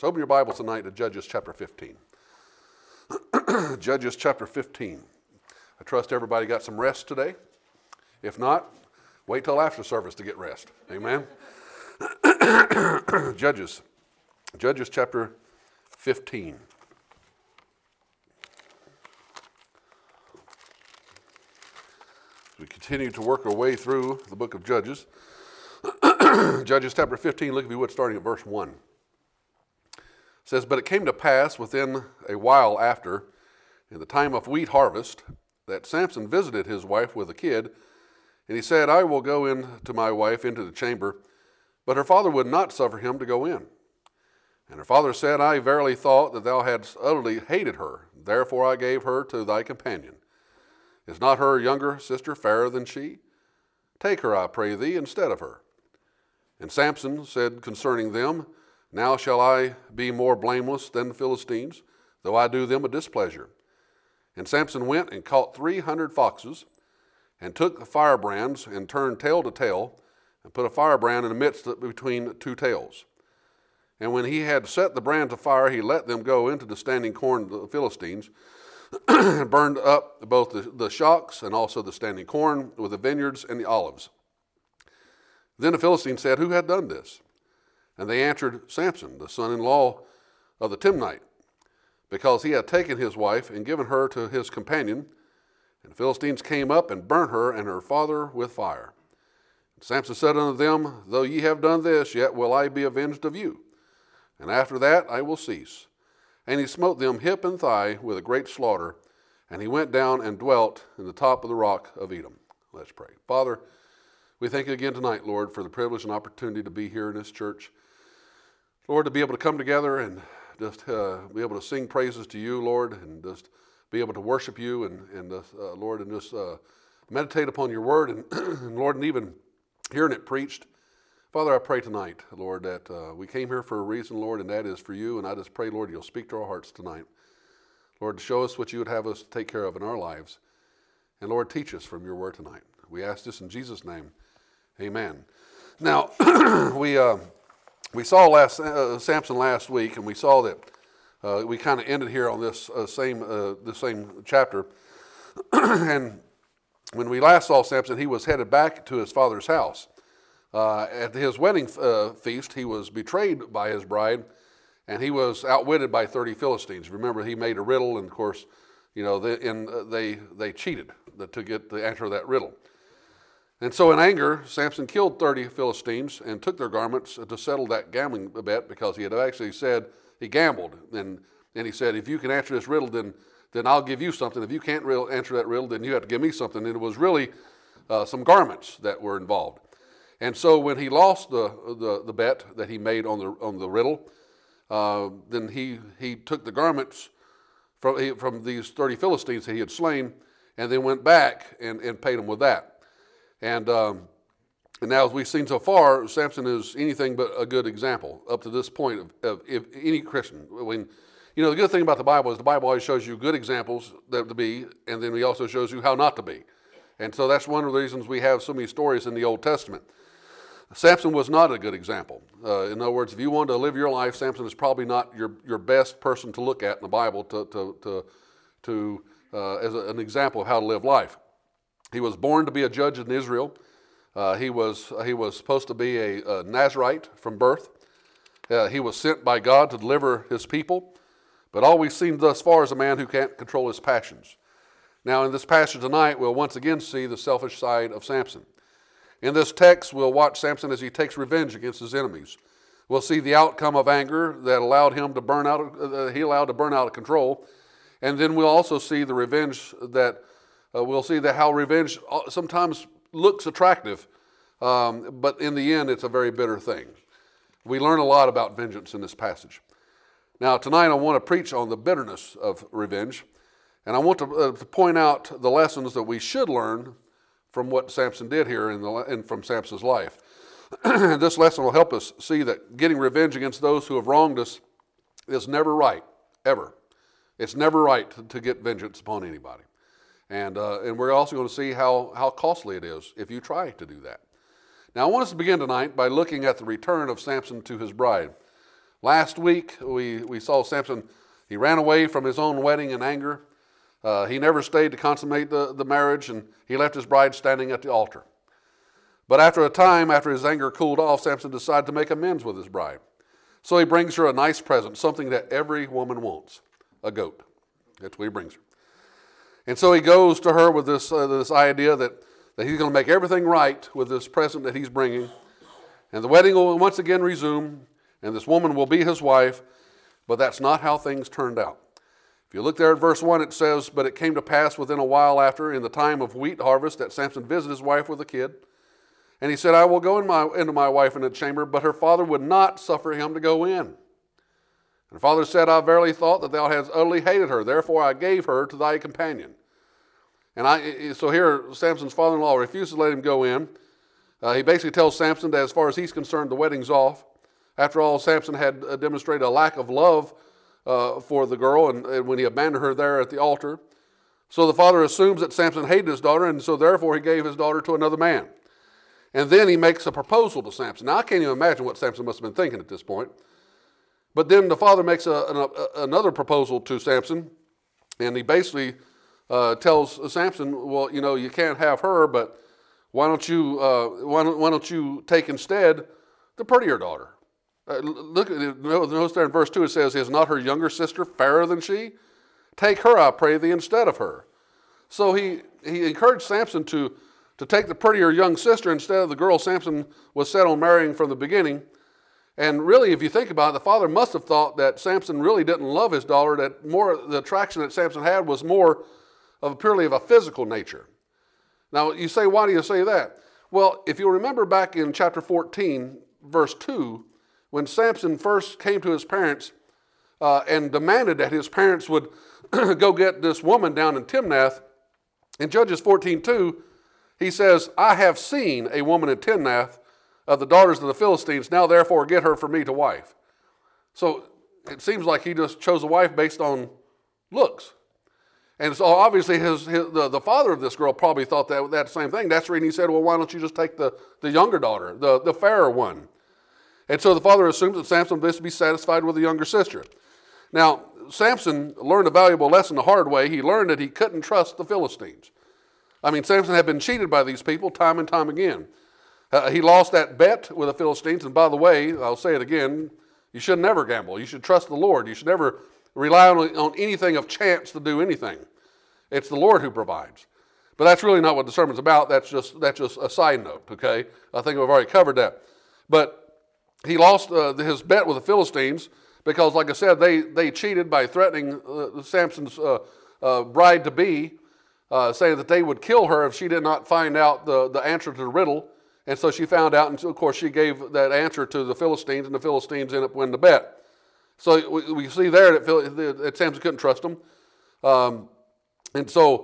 So open your Bibles tonight to Judges chapter 15. Judges chapter 15. I trust everybody got some rest today. If not, wait till after service to get rest. Amen. Judges chapter 15. We continue to work our way through the book of Judges. Judges chapter 15, look if you would, starting at verse 1. It says, "But it came to pass within a while after, in the time of wheat harvest, that Samson visited his wife with a kid, and he said, I will go in to my wife into the chamber. But her father would not suffer him to go in. And her father said, I verily thought that thou hadst utterly hated her. Therefore I gave her to thy companion. Is not her younger sister fairer than she? Take her, I pray thee, instead of her. And Samson said concerning them, Now shall I be more blameless than the Philistines, though I do them a displeasure. And Samson went and caught 300 foxes, and took the firebrands, and turned tail to tail, and put a firebrand in the midst between two tails. And when he had set the brands afire, he let them go into the standing corn of the Philistines, and burned up both the shocks and also the standing corn with the vineyards and the olives. Then the Philistines said, Who had done this? And they answered, Samson, the son-in-law of the Timnite, because he had taken his wife and given her to his companion. And the Philistines came up and burnt her and her father with fire. And Samson said unto them, Though ye have done this, yet will I be avenged of you. And after that I will cease. And he smote them hip and thigh with a great slaughter. And he went down and dwelt in the top of the rock of Edom. Let's pray. Father, we thank you again tonight, Lord, for the privilege and opportunity to be here in this church. Lord, to be able to come together and just be able to sing praises to you, Lord, and just be able to worship you and Lord, and just meditate upon your word and Lord, and even hearing it preached. Father, I pray tonight, Lord, that we came here for a reason, Lord, and that is for you. And I just pray, Lord, you'll speak to our hearts tonight. Lord, to show us what you would have us take care of in our lives. And Lord, teach us from your word tonight. We ask this in Jesus' name. Amen. Now, we saw Samson last week, and we saw that we kind of ended here on this same chapter. And when we last saw Samson, he was headed back to his father's house. At his wedding feast, he was betrayed by his bride, and he was outwitted by 30 Philistines. Remember, he made a riddle, and of course, you know, they cheated to get the answer to that riddle. And so in anger, Samson killed 30 Philistines and took their garments to settle that gambling bet, because he had actually said he gambled. And he said, if you can answer this riddle, then I'll give you something. If you can't answer that riddle, then you have to give me something. And it was really some garments that were involved. And so when he lost the bet that he made on the riddle, then he took the garments from these 30 Philistines that he had slain, and then went back and paid them with that. And now, as we've seen so far, Samson is anything but a good example up to this point of if any Christian. When, you know, the good thing about the Bible is the Bible always shows you good examples that to be, and then it also shows you how not to be. And so that's one of the reasons we have so many stories in the Old Testament. Samson was not a good example. In other words, if you wanted to live your life, Samson is probably not your best person to look at in the Bible as an example of how to live life. He was born to be a judge in Israel. He was supposed to be a Nazarite from birth. He was sent by God to deliver his people. But all we've seen thus far is a man who can't control his passions. Now, in this passage tonight, we'll once again see the selfish side of Samson. In this text, we'll watch Samson as he takes revenge against his enemies. We'll see the outcome of anger that allowed him to burn out of control. And then we'll also see the revenge that we'll see that how revenge sometimes looks attractive, but in the end, it's a very bitter thing. We learn a lot about vengeance in this passage. Now, tonight I want to preach on the bitterness of revenge, and I want to point out the lessons that we should learn from what Samson did here and from Samson's life. This lesson will help us see that getting revenge against those who have wronged us is never right, ever. It's never right to get vengeance upon anybody. And we're also going to see how costly it is if you try to do that. Now, I want us to begin tonight by looking at the return of Samson to his bride. Last week, we saw Samson. He ran away from his own wedding in anger. He never stayed to consummate the marriage, and he left his bride standing at the altar. But after a time, after his anger cooled off, Samson decided to make amends with his bride. So he brings her a nice present, something that every woman wants, a goat. That's what he brings her. And so he goes to her with this idea that he's going to make everything right with this present that he's bringing. And the wedding will once again resume, and this woman will be his wife, but that's not how things turned out. If you look there at verse 1, it says, "But it came to pass within a while after, in the time of wheat harvest, that Samson visited his wife with a kid. And he said, I will go into my wife in the chamber, but her father would not suffer him to go in. And her father said, I verily thought that thou hadst utterly hated her, therefore I gave her to thy companion. And so here Samson's father-in-law refuses to let him go in. He basically tells Samson that as far as he's concerned, the wedding's off. After all, Samson had demonstrated a lack of love for the girl and when he abandoned her there at the altar. So the father assumes that Samson hated his daughter, and so therefore he gave his daughter to another man. And then he makes a proposal to Samson. Now, I can't even imagine what Samson must have been thinking at this point. But then the father makes another proposal to Samson, and he basically tells Samson, well, you can't have her, but why don't you take instead the prettier daughter? Notice there in verse 2 it says, is not her younger sister fairer than she? Take her, I pray thee, instead of her. So he encouraged Samson to take the prettier young sister instead of the girl Samson was set on marrying from the beginning. And really, if you think about it, the father must have thought that Samson really didn't love his daughter, that the attraction that Samson had was more of purely of a physical nature. Now, you say, why do you say that? Well, if you remember back in chapter 14, verse 2, when Samson first came to his parents and demanded that his parents would go get this woman down in Timnath, in Judges 14:2, he says, I have seen a woman in Timnath of the daughters of the Philistines, now therefore get her for me to wife. So it seems like he just chose a wife based on looks. And so obviously the father of this girl probably thought that same thing. That's the reason he said, well, why don't you just take the younger daughter, the fairer one? And so the father assumes that Samson would be satisfied with the younger sister. Now, Samson learned a valuable lesson the hard way. He learned that he couldn't trust the Philistines. I mean, Samson had been cheated by these people time and time again. He lost that bet with the Philistines. And by the way, I'll say it again, you should never gamble. You should trust the Lord. You should never rely on anything of chance to do anything. It's the Lord who provides. But that's really not what the sermon's about. That's just a side note, okay? I think we've already covered that. But he lost his bet with the Philistines because, like I said, they cheated by threatening Samson's bride-to-be, saying that they would kill her if she did not find out the answer to the riddle. And so she found out, and so, of course, she gave that answer to the Philistines, and the Philistines ended up winning the bet. So we see there that Samson couldn't trust them. And so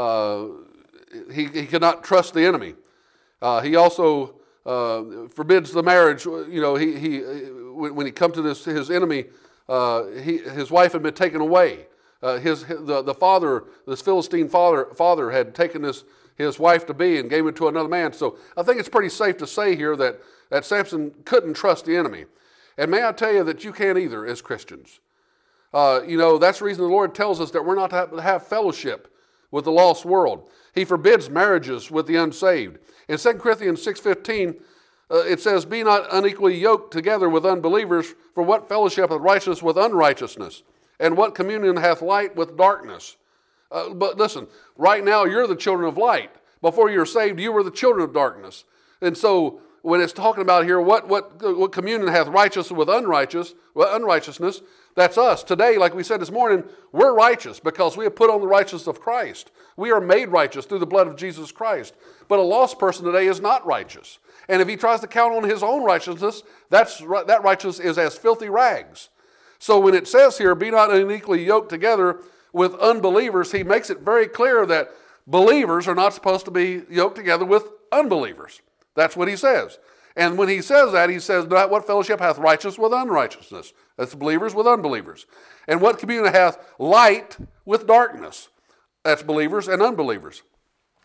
he could not trust the enemy. He also forbids the marriage. When he come to his enemy, his wife had been taken away. The father, this Philistine father had taken his wife to be and gave it to another man. So I think it's pretty safe to say here that Samson couldn't trust the enemy. And may I tell you that you can't either as Christians. That's the reason the Lord tells us that we're not to have fellowship with the lost world. He forbids marriages with the unsaved. In 2 Corinthians 6:15, it says, be not unequally yoked together with unbelievers, for what fellowship hath righteousness with unrighteousness? And what communion hath light with darkness? But listen, right now you're the children of light. Before you were saved, you were the children of darkness. And so when it's talking about here, what communion hath righteousness with unrighteousness, that's us. Today, like we said this morning, we're righteous because we have put on the righteousness of Christ. We are made righteous through the blood of Jesus Christ. But a lost person today is not righteous. And if he tries to count on his own righteousness, that righteousness is as filthy rags. So when it says here, be not unequally yoked together with unbelievers, he makes it very clear that believers are not supposed to be yoked together with unbelievers. That's what he says. And when he says that, he says, what fellowship hath righteousness with unrighteousness? That's believers with unbelievers. And what communion hath light with darkness? That's believers and unbelievers.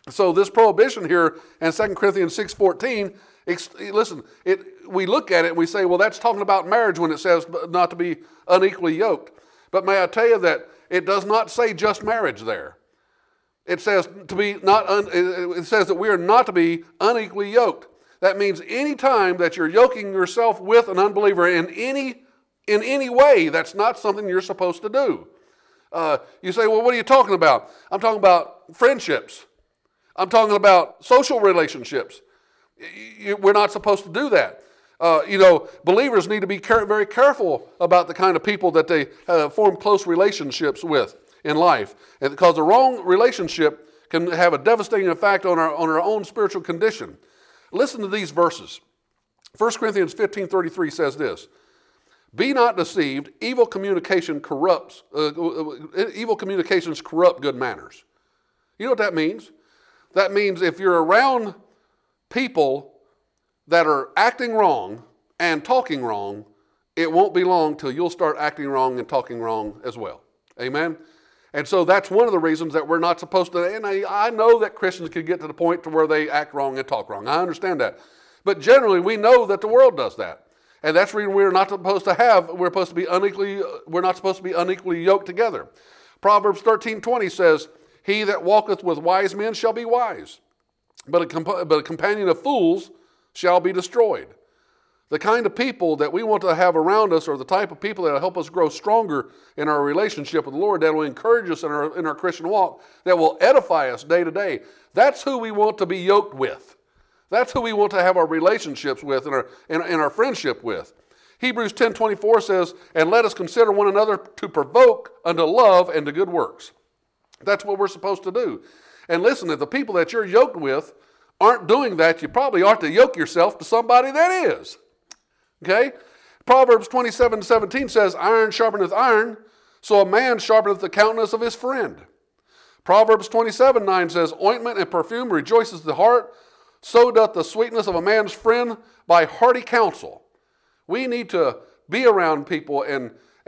So this prohibition here in 2 Corinthians 6:14, listen, we look at it and we say, well, that's talking about marriage when it says not to be unequally yoked. But may I tell you that it does not say just marriage there. It says it says that we are not to be unequally yoked. That means any time that you're yoking yourself with an unbeliever in any way, that's not something you're supposed to do. You say, well, what are you talking about? I'm talking about friendships. I'm talking about social relationships. We're not supposed to do that. Believers need to be very careful about the kind of people that they form close relationships with in life, and because the wrong relationship can have a devastating effect on our own spiritual condition. Listen to these verses. 1 Corinthians 15:33 says this: "Be not deceived; evil communications corrupt good manners." You know what that means? That means if you're around people that are acting wrong and talking wrong, it won't be long till you'll start acting wrong and talking wrong as well. Amen? And so that's one of the reasons that we're not supposed to, and I know that Christians can get to the point to where they act wrong and talk wrong. I understand that. But generally, we know that the world does that. And that's the reason we're not supposed to be unequally yoked together. Proverbs 13:20 says, "He that walketh with wise men shall be wise, but a companion of fools shall be destroyed." The kind of people that we want to have around us are the type of people that will help us grow stronger in our relationship with the Lord, that will encourage us in our Christian walk, that will edify us day to day. That's who we want to be yoked with. That's who we want to have our relationships with and our friendship with. Hebrews 10:24 says, "And let us consider one another to provoke unto love and to good works." That's what we're supposed to do. And listen, if the people that you're yoked with aren't doing that, you probably ought to yoke yourself to somebody that is. Okay? Proverbs 27:17 says, "Iron sharpeneth iron, so a man sharpeneth the countenance of his friend." Proverbs 27:9 says, "Ointment and perfume rejoices the heart, so doth the sweetness of a man's friend by hearty counsel." We need to be around people and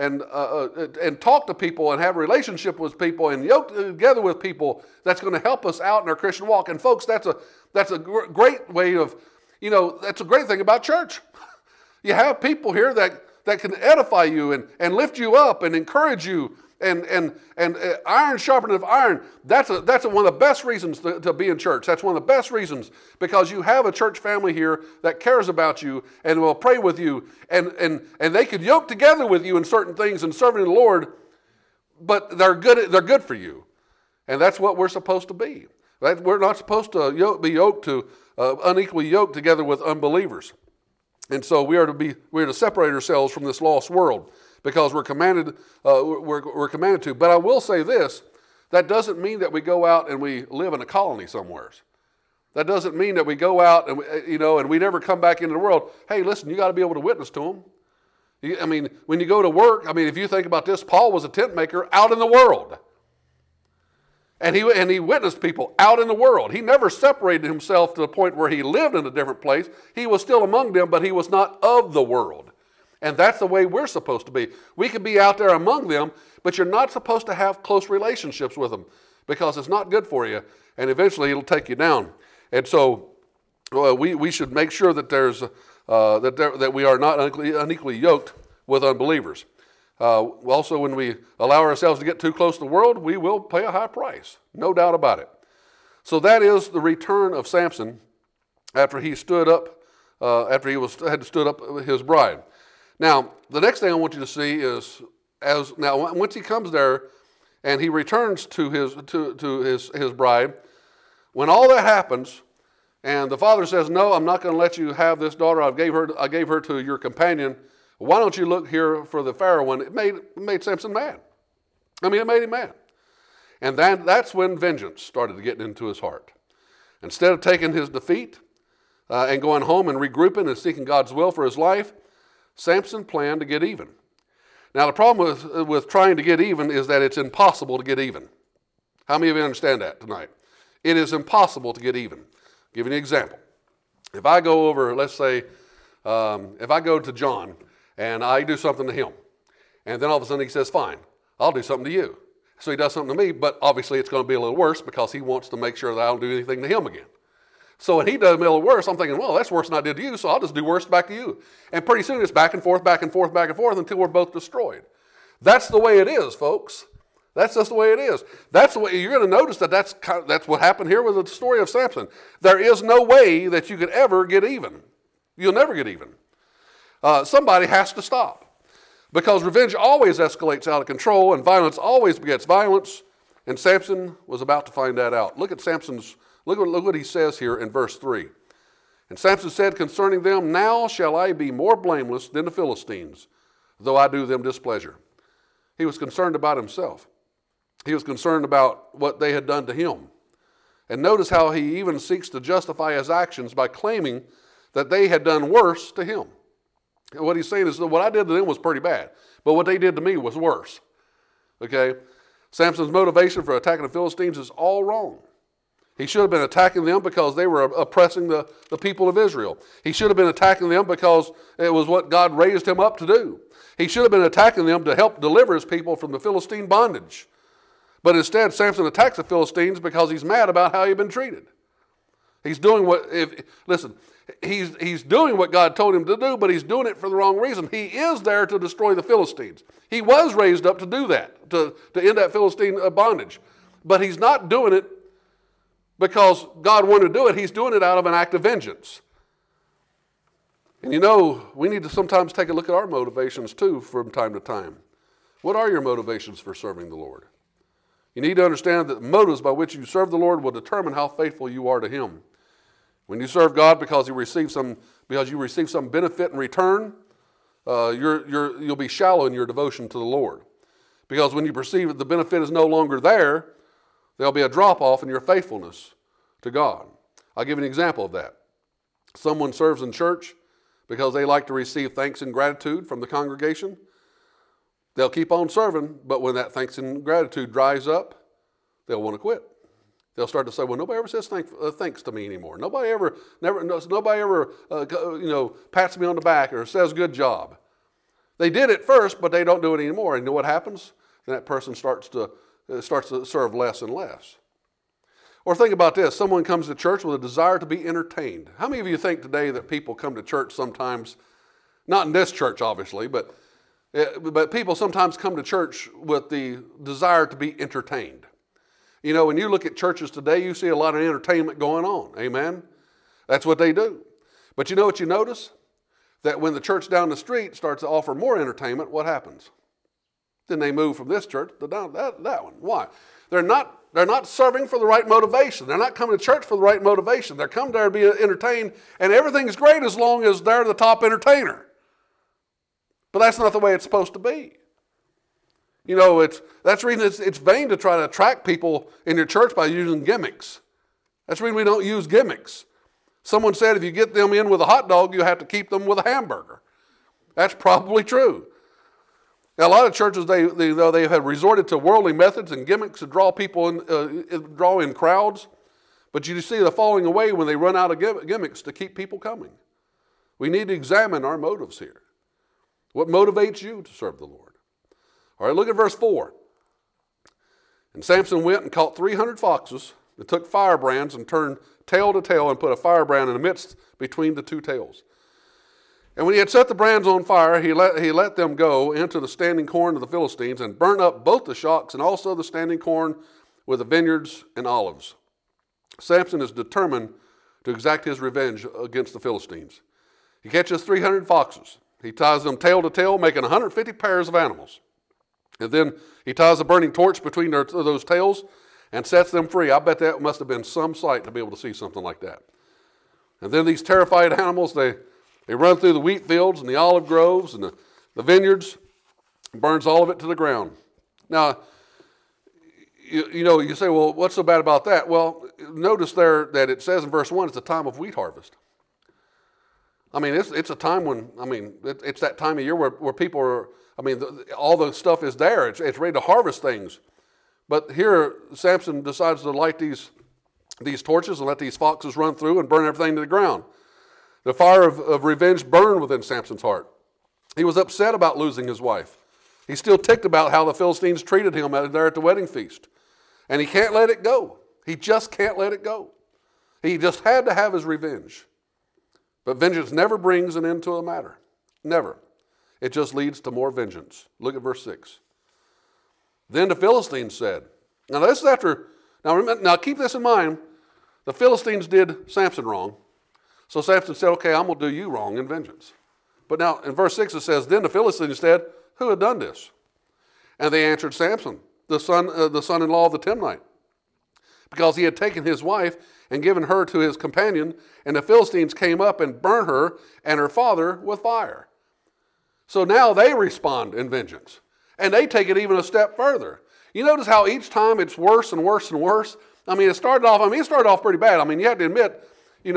talk to people and have a relationship with people and yoke together with people that's going to help us out in our Christian walk. And folks, that's a great way of, that's a great thing about church. You have people here that can edify you and lift you up and encourage you, and iron sharpeneth iron. That's one of the best reasons to be in church. That's one of the best reasons, because you have a church family here that cares about you and will pray with you, and they could yoke together with you in certain things and serving the Lord, but they're good for you, and that's what we're supposed to be. We're not supposed to be unequally yoked together with unbelievers. And so we are to separate ourselves from this lost world, because we're commanded to. But I will say this: that doesn't mean that we go out and we live in a colony somewhere. That doesn't mean that we go out and we never come back into the world. Hey, listen, you got to be able to witness to them. When you go to work, if you think about this, Paul was a tent maker out in the world. And he witnessed people out in the world. He never separated himself to the point where he lived in a different place. He was still among them, but he was not of the world. And that's the way we're supposed to be. We can be out there among them, but you're not supposed to have close relationships with them, because it's not good for you, and eventually it'll take you down. And so we should make sure that that we are not unequally yoked with unbelievers. Also, when we allow ourselves to get too close to the world, we will pay a high price, no doubt about it. So that is the return of Samson after he stood up, had stood up his bride. Now, the next thing I want you to see is, once he comes there and he returns to his bride, when all that happens, and the father says, "No, I'm not going to let you have this daughter. I gave her to your companion. Why don't you look here for the fair one?" It made Samson mad. It made him mad. And that's when vengeance started to get into his heart. Instead of taking his defeat and going home and regrouping and seeking God's will for his life, Samson planned to get even. Now, the problem with trying to get even is that it's impossible to get even. How many of you understand that tonight? It is impossible to get even. I'll give you an example. If I go over, let's say, if I go to John and I do something to him, and then all of a sudden he says, "Fine, I'll do something to you." So he does something to me, but obviously it's going to be a little worse because he wants to make sure that I don't do anything to him again. So when he does me a little worse, I'm thinking, well, that's worse than I did to you, so I'll just do worse back to you. And pretty soon it's back and forth, back and forth, back and forth until we're both destroyed. That's the way it is, folks. That's just the way it is. That's the way you're going to notice that's what happened here with the story of Samson. There is no way that you could ever get even. You'll never get even. Somebody has to stop. Because revenge always escalates out of control and violence always begets violence. And Samson was about to find that out. Look what he says here in verse 3. And Samson said concerning them, now shall I be more blameless than the Philistines, though I do them displeasure. He was concerned about himself. He was concerned about what they had done to him. And notice how he even seeks to justify his actions by claiming that they had done worse to him. And what he's saying is that what I did to them was pretty bad, but what they did to me was worse. Okay? Samson's motivation for attacking the Philistines is all wrong. He should have been attacking them because they were oppressing the people of Israel. He should have been attacking them because it was what God raised him up to do. He should have been attacking them to help deliver his people from the Philistine bondage. But instead, Samson attacks the Philistines because he's mad about how he'd been treated. He's doing he's doing what God told him to do, but he's doing it for the wrong reason. He is there to destroy the Philistines. He was raised up to do that, to end that Philistine bondage. But he's not doing it because God wanted to do it. He's doing it out of an act of vengeance. And we need to sometimes take a look at our motivations too from time to time. What are your motivations for serving the Lord? You need to understand that the motives by which you serve the Lord will determine how faithful you are to Him. When you serve God because you receive some benefit in return, you'll be shallow in your devotion to the Lord. Because when you perceive that the benefit is no longer there, there'll be a drop-off in your faithfulness to God. I'll give you an example of that. Someone serves in church because they like to receive thanks and gratitude from the congregation. They'll keep on serving, but when that thanks and gratitude dries up, they'll want to quit. They'll start to say, well, nobody ever says thanks to me anymore. Nobody ever pats me on the back or says good job. They did it first, but they don't do it anymore. And you know what happens? Then that person starts to serve less and less. Or think about this. Someone comes to church with a desire to be entertained. How many of you think today that people come to church sometimes, not in this church obviously, but people sometimes come to church with the desire to be entertained? When you look at churches today, you see a lot of entertainment going on. Amen? That's what they do. But you know what you notice? That when the church down the street starts to offer more entertainment, what happens? Then they move from this church to down that one. Why? They're not serving for the right motivation. They're not coming to church for the right motivation. They're coming there to be entertained, and everything's great as long as they're the top entertainer. But that's not the way it's supposed to be. That's the reason it's vain to try to attract people in your church by using gimmicks. That's the reason we don't use gimmicks. Someone said if you get them in with a hot dog, you have to keep them with a hamburger. That's probably true. Now, a lot of churches, they have resorted to worldly methods and gimmicks to draw people draw in crowds. But you see the falling away when they run out of gimmicks to keep people coming. We need to examine our motives here. What motivates you to serve the Lord? All right, look at verse 4. And Samson went and caught 300 foxes and took firebrands and turned tail to tail and put a firebrand in the midst between the two tails. And when he had set the brands on fire, he let them go into the standing corn of the Philistines and burnt up both the shocks and also the standing corn with the vineyards and olives. Samson is determined to exact his revenge against the Philistines. He catches 300 foxes. He ties them tail to tail, making 150 pairs of animals. And then he ties a burning torch between those tails and sets them free. I bet that must have been some sight to be able to see something like that. And then these terrified animals, they run through the wheat fields and the olive groves and the vineyards, and burns all of it to the ground. Now, you say, well, what's so bad about that? Well, notice there that it says in verse 1, it's a time of wheat harvest. I mean, it's a time when, it's that time of year where people are, all the stuff is there. It's ready to harvest things. But here, Samson decides to light these torches and let these foxes run through and burn everything to the ground. The fire of revenge burned within Samson's heart. He was upset about losing his wife. He's still ticked about how the Philistines treated him there at the wedding feast. And he can't let it go. He just can't let it go. He just had to have his revenge. But vengeance never brings an end to a matter. Never. It just leads to more vengeance. Look at verse 6. Then the Philistines said, now this is after, now keep this in mind, the Philistines did Samson wrong. So Samson said, okay, I'm going to do you wrong in vengeance. But now in verse 6 it says, then the Philistines said, who had done this? And they answered, Samson, the son-in-law of the Timnite, because he had taken his wife and given her to his companion, and the Philistines came up and burnt her and her father with fire. So now they respond in vengeance, and they take it even a step further. You notice how each time it's worse and worse and worse? It started off pretty bad. You have to admit,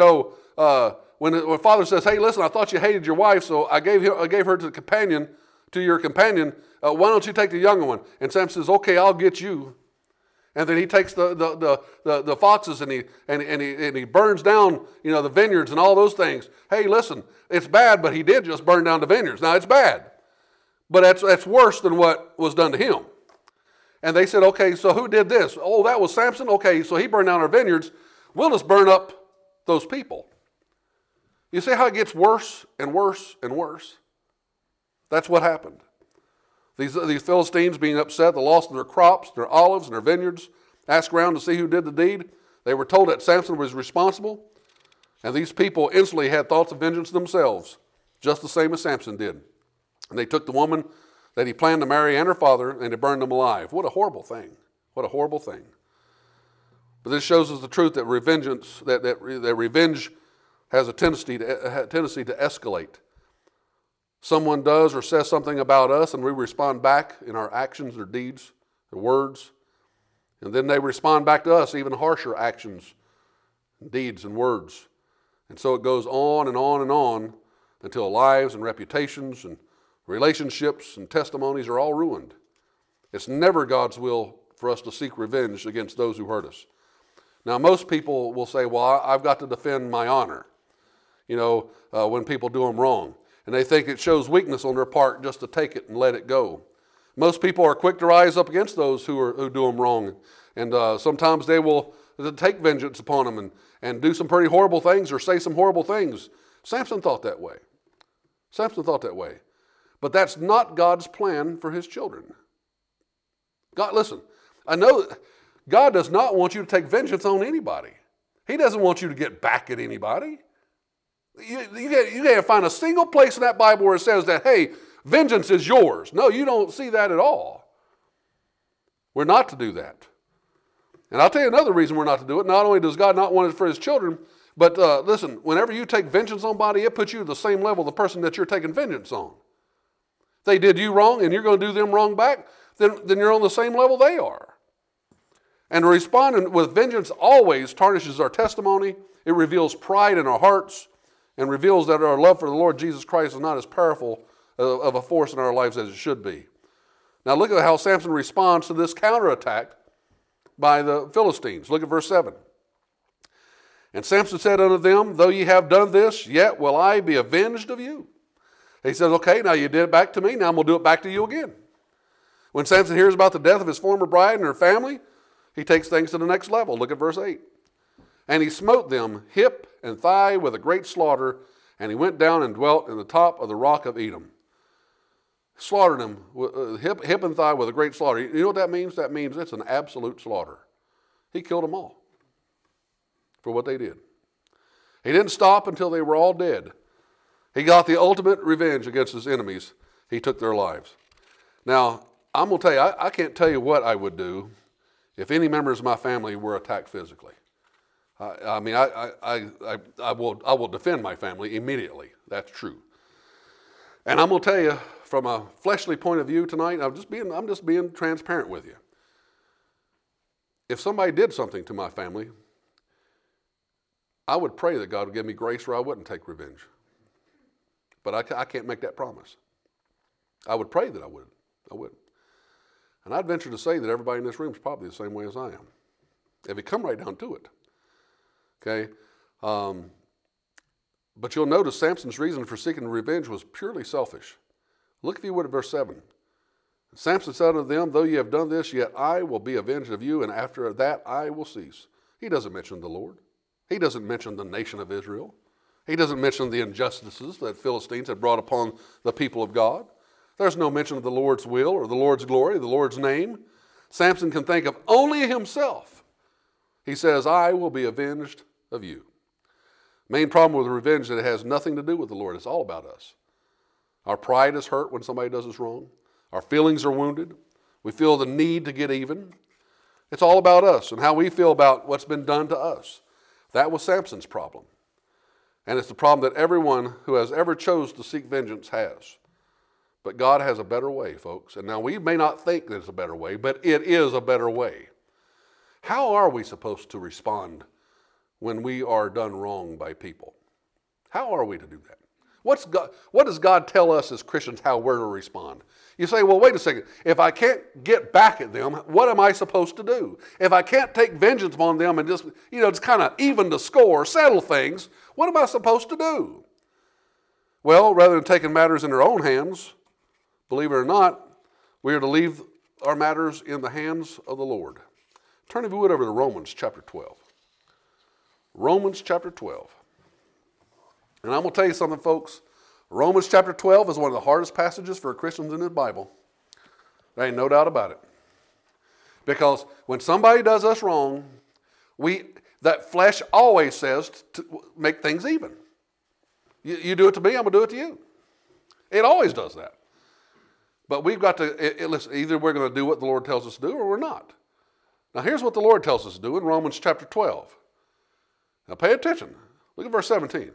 when father says, hey, listen, I thought you hated your wife, so I gave her to your companion. Why don't you take the younger one? And Samson says, okay, I'll get you. And then he takes the foxes and he burns down, the vineyards and all those things. Hey, listen, it's bad, but he did just burn down the vineyards. Now it's bad, but that's worse than what was done to him. And they said, okay, so who did this? Oh, that was Samson. Okay, so he burned down our vineyards. We'll just burn up those people. You see how it gets worse and worse and worse? That's what happened. These Philistines being upset, the loss of their crops, their olives, and their vineyards, asked around to see who did the deed. They were told that Samson was responsible, and these people instantly had thoughts of vengeance themselves, just the same as Samson did. And they took the woman that he planned to marry and her father, and they burned them alive. What a horrible thing. What a horrible thing. But this shows us the truth that revenge has a tendency to escalate. Someone does or says something about us, and we respond back in our actions or deeds or words. And then they respond back to us, even harsher actions, deeds, and words. And so it goes on and on and on until lives and reputations and relationships and testimonies are all ruined. It's never God's will for us to seek revenge against those who hurt us. Now, most people will say, well, I've got to defend my honor, when people do them wrong. And they think it shows weakness on their part just to take it and let it go. Most people are quick to rise up against those who do them wrong. And sometimes they will take vengeance upon them and do some pretty horrible things or say some horrible things. Samson thought that way. But that's not God's plan for his children. God, listen, I know that God does not want you to take vengeance on anybody. He doesn't want you to get back at anybody. You can't find a single place in that Bible where it says that, hey, vengeance is yours. No, you don't see that at all. We're not to do that. And I'll tell you another reason we're not to do it. Not only does God not want it for his children, but listen, whenever you take vengeance on somebody, it puts you at the same level of the person that you're taking vengeance on. If they did you wrong and you're going to do them wrong back, then you're on the same level they are. And responding with vengeance always tarnishes our testimony. It reveals pride in our hearts and reveals that our love for the Lord Jesus Christ is not as powerful of a force in our lives as it should be. Now look at how Samson responds to this counterattack by the Philistines. Look at verse 7. And Samson said unto them, though ye have done this, yet will I be avenged of you. He says, okay, now you did it back to me, now I'm going to do it back to you again. When Samson hears about the death of his former bride and her family, he takes things to the next level. Look at verse 8. And he smote them hip and thigh with a great slaughter, and he went down and dwelt in the top of the rock of Edom. Slaughtered them hip and thigh with a great slaughter. You know what that means? That means it's an absolute slaughter. He killed them all for what they did. He didn't stop until they were all dead. He got the ultimate revenge against his enemies. He took their lives. Now, I'm going to tell you, I can't tell you what I would do if any members of my family were attacked physically. I will defend my family immediately. That's true. And I'm going to tell you, from a fleshly point of view tonight, I'm just being transparent with you. If somebody did something to my family, I would pray that God would give me grace where I wouldn't take revenge. But I can't make that promise. I would pray that I would. And I'd venture to say that everybody in this room is probably the same way as I am. If you come right down to it. Okay? But you'll notice Samson's reason for seeking revenge was purely selfish. Look, if you would, at verse 7. Samson said unto them, though ye have done this, yet I will be avenged of you, and after that I will cease. He doesn't mention the Lord. He doesn't mention the nation of Israel. He doesn't mention the injustices that Philistines had brought upon the people of God. There's no mention of the Lord's will or the Lord's glory, the Lord's name. Samson can think of only himself. He says, I will be avenged of you. Main problem with revenge is that it has nothing to do with the Lord. It's all about us. Our pride is hurt when somebody does us wrong. Our feelings are wounded. We feel the need to get even. It's all about us and how we feel about what's been done to us. That was Samson's problem. And it's the problem that everyone who has ever chose to seek vengeance has. But God has a better way, folks. And now we may not think that it's a better way, but it is a better way. How are we supposed to respond when we are done wrong by people? How are we to do that? What does God tell us as Christians how we're to respond? You say, well, wait a second. If I can't get back at them, what am I supposed to do? If I can't take vengeance on them and just kind of even the score, settle things, what am I supposed to do? Well, rather than taking matters in our own hands, believe it or not, we are to leave our matters in the hands of the Lord. Turn, if you would, over to Romans chapter 12. Romans chapter 12. And I'm going to tell you something, folks. Romans chapter 12 is one of the hardest passages for Christians in the Bible. There ain't no doubt about it. Because when somebody does us wrong, that flesh always says to make things even. You do it to me, I'm going to do it to you. It always does that. But we've got to, listen, either we're going to do what the Lord tells us to do or we're not. Now here's what the Lord tells us to do in Romans chapter 12. Now pay attention. Look at verse 17.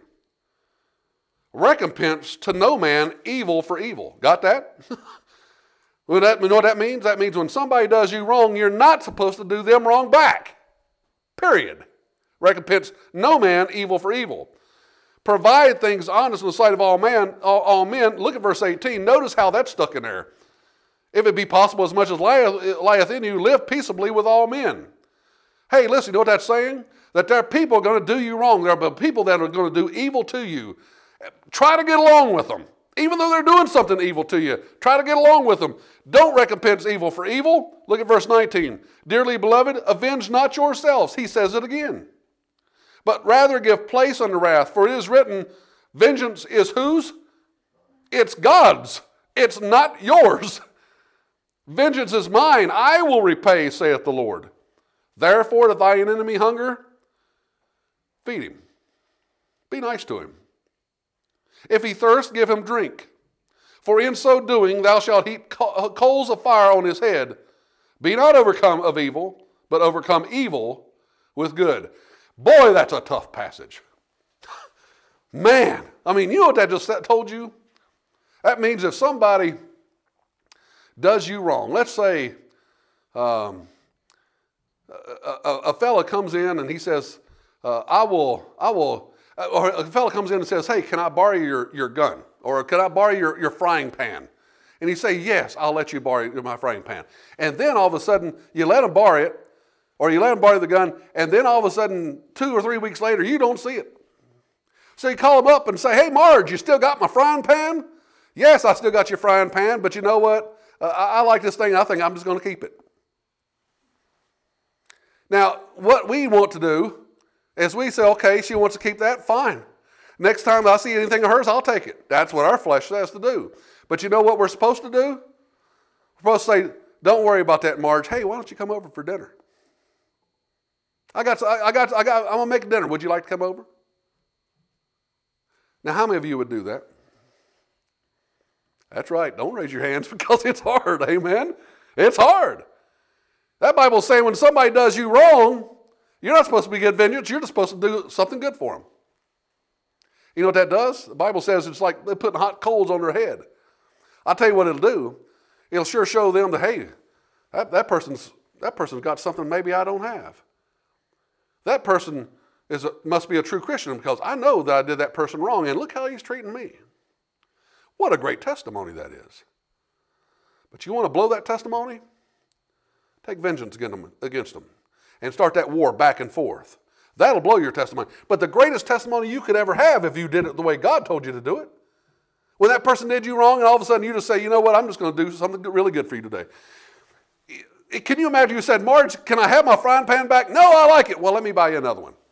Recompense to no man evil for evil. Got that? You know what that means? That means when somebody does you wrong, you're not supposed to do them wrong back. Period. Recompense no man evil for evil. Provide things honest in the sight of all men. Look at verse 18. Notice how that's stuck in there. If it be possible, as much as lieth in you, live peaceably with all men. Hey, listen, you know what that's saying? That there are people going to do you wrong. There are people that are going to do evil to you. Try to get along with them. Even though they're doing something evil to you, try to get along with them. Don't recompense evil for evil. Look at verse 19. Dearly beloved, avenge not yourselves. He says it again. But rather give place unto wrath, for it is written, vengeance is whose? It's God's. It's not yours. Vengeance is mine. I will repay, saith the Lord. Therefore, if thine enemy hunger, feed him. Be nice to him. If he thirst, give him drink. For in so doing, thou shalt heap coals of fire on his head. Be not overcome of evil, but overcome evil with good. Boy, that's a tough passage. Man, I mean, you know what that just told you? That means if somebody does you wrong, let's say a fella comes in and he says, or a fella comes in and says, hey, can I borrow your gun? Or can I borrow your frying pan? And he say, yes, I'll let you borrow my frying pan. And then all of a sudden, you let him borrow it, or you let him borrow the gun, and then all of a sudden, 2 or 3 weeks later, you don't see it. So you call him up and say, hey, Marge, you still got my frying pan? Yes, I still got your frying pan, but you know what? I like this thing. I think I'm just going to keep it. Now, what we want to do is we say, okay, she wants to keep that, fine. Next time I see anything of hers, I'll take it. That's what our flesh says to do. But you know what we're supposed to do? We're supposed to say, don't worry about that, Marge. Hey, why don't you come over for dinner? I'm going to make dinner. Would you like to come over? Now, how many of you would do that? That's right. Don't raise your hands because it's hard. Amen. It's hard. That Bible's saying when somebody does you wrong, you're not supposed to be get vengeance. You're just supposed to do something good for them. You know what that does? The Bible says it's like they're putting hot coals on their head. I'll tell you what it'll do. It'll sure show them that, hey, that person's got something maybe I don't have. That person must be a true Christian because I know that I did that person wrong, and look how he's treating me. What a great testimony that is. But you want to blow that testimony? Take vengeance against them and start that war back and forth. That'll blow your testimony. But the greatest testimony you could ever have if you did it the way God told you to do it When that person did you wrong and all of a sudden you just say, you know what, I'm just going to do something really good for you today. Can you imagine you said, Marge, can I have my frying pan back? No, I like it. Well, let me buy you another one.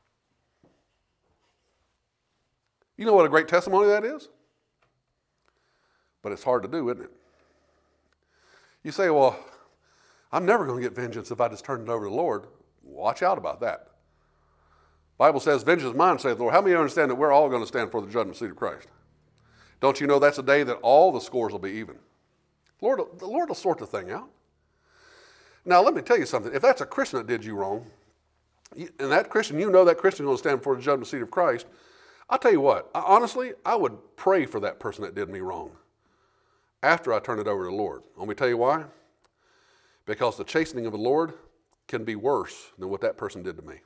You know what a great testimony that is? But it's hard to do, isn't it? You say, well, I'm never going to get vengeance if I just turn it over to the Lord. Watch out about that. The Bible says, vengeance is mine, saith the Lord. How many understand that we're all going to stand for the judgment seat of Christ? Don't you know that's a day that all the scores will be even? The Lord will sort the thing out. Now, let me tell you something. If that's a Christian that did you wrong, and that Christian, you know that Christian is going to stand before the judgment seat of Christ, I'll tell you what, honestly, I would pray for that person that did me wrong after I turn it over to the Lord. Let me tell you why. Because the chastening of the Lord can be worse than what that person did to me.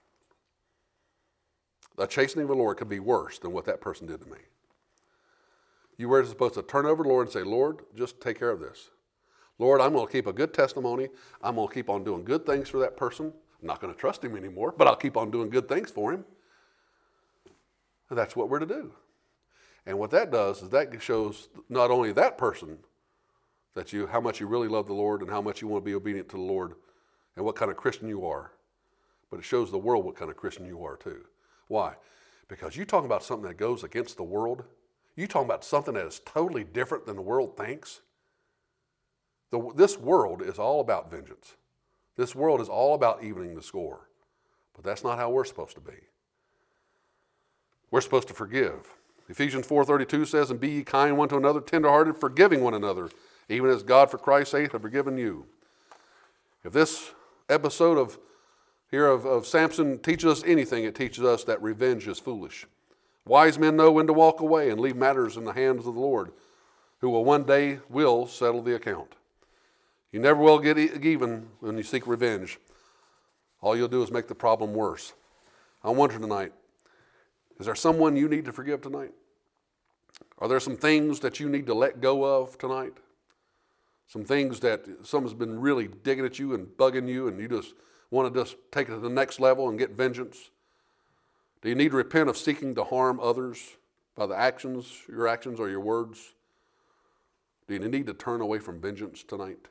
The chastening of the Lord can be worse than what that person did to me. You were supposed to turn over to the Lord and say, Lord, just take care of this. Lord, I'm going to keep a good testimony. I'm going to keep on doing good things for that person. I'm not going to trust him anymore, but I'll keep on doing good things for him. And that's what we're to do. And what that does is that shows not only that person that how much you really love the Lord and how much you want to be obedient to the Lord and what kind of Christian you are, but it shows the world what kind of Christian you are too. Why? Because you talking about something that goes against the world. You talking about something that is totally different than the world thinks. This world is all about vengeance. This world is all about evening the score. But that's not how we're supposed to be. We're supposed to forgive. Ephesians 4:32 says, and be ye kind one to another, tenderhearted, forgiving one another, even as God for Christ's sake hath forgiven you. If this episode of Samson teaches us anything, it teaches us that revenge is foolish. Wise men know when to walk away and leave matters in the hands of the Lord, who one day will settle the account. You never will get even when you seek revenge. All you'll do is make the problem worse. I wonder tonight, is there someone you need to forgive tonight? Are there some things that you need to let go of tonight? Some things that someone's been really digging at you and bugging you and you just want to just take it to the next level and get vengeance? Do you need to repent of seeking to harm others by your actions or your words? Do you need to turn away from vengeance tonight?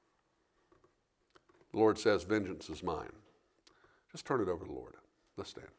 The Lord says, vengeance is mine. Just turn it over to the Lord. Let's stand.